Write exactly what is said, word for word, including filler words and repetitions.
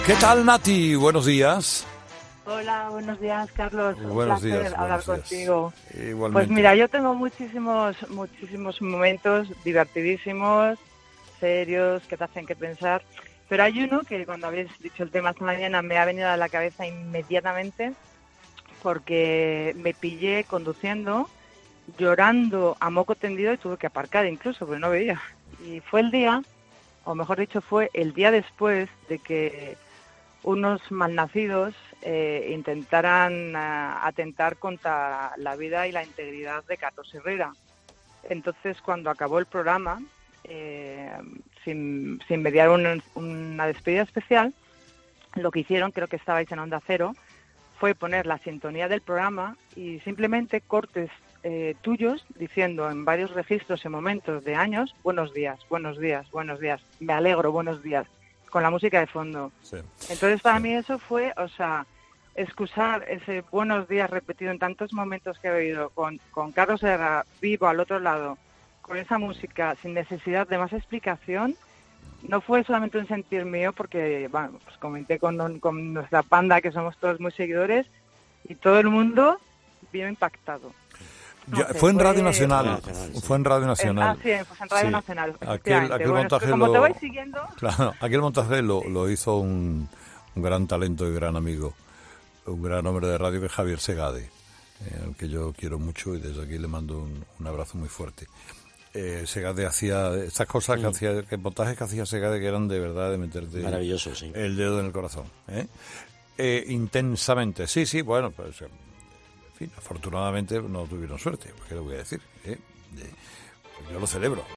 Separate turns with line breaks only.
¿Qué tal, Nati? Buenos días.
Hola, buenos días, Carlos. Un
buenos
placer
días,
hablar
buenos
contigo.
Días. Igualmente.
Pues mira, yo tengo muchísimos, muchísimos momentos divertidísimos, serios, que te hacen que pensar. Pero hay uno que cuando habéis dicho el tema esta mañana me ha venido a la cabeza inmediatamente porque me pillé conduciendo, llorando a moco tendido y tuve que aparcar incluso porque no veía. Y fue el día, o mejor dicho, fue el día después de que unos malnacidos eh, intentaran uh, atentar contra la vida y la integridad de Carlos Herrera. Entonces, cuando acabó el programa, eh, sin, sin mediar un, una despedida especial, lo que hicieron, creo que estabais en Onda Cero, fue poner la sintonía del programa y simplemente cortes eh, tuyos diciendo en varios registros en momentos de años, buenos días, buenos días, buenos días, me alegro, buenos días, con la música de fondo. Sí. Entonces, para sí. mí eso fue, o sea, excusar ese buenos días repetido en tantos momentos que he oído con, con Carlos Herrera vivo al otro lado, con esa música sin necesidad de más explicación, no fue solamente un sentir mío, porque, bueno, pues comenté con, con nuestra banda, que somos todos muy seguidores, y todo el mundo vino impactado.
Ya, fue en Radio Nacional, fue en Radio Nacional.
En, ah, sí, pues en Radio sí. Nacional.
Aquel, aquel
bueno,
montaje
como
lo,
te voy siguiendo...
Claro, aquel montaje lo, lo hizo un, un gran talento y gran amigo, un gran hombre de radio que es Javier Segade, eh, al que yo quiero mucho y desde aquí le mando un, un abrazo muy fuerte. Eh, Segade hacía estas cosas que mm. hacía, que montajes que hacía Segade que eran de verdad de meterte
maravilloso, sí.
el dedo en el corazón. ¿eh? Eh, intensamente, sí, sí, bueno, pues... afortunadamente no tuvieron suerte, ¿qué le voy a decir? ¿Eh? Yo lo celebro.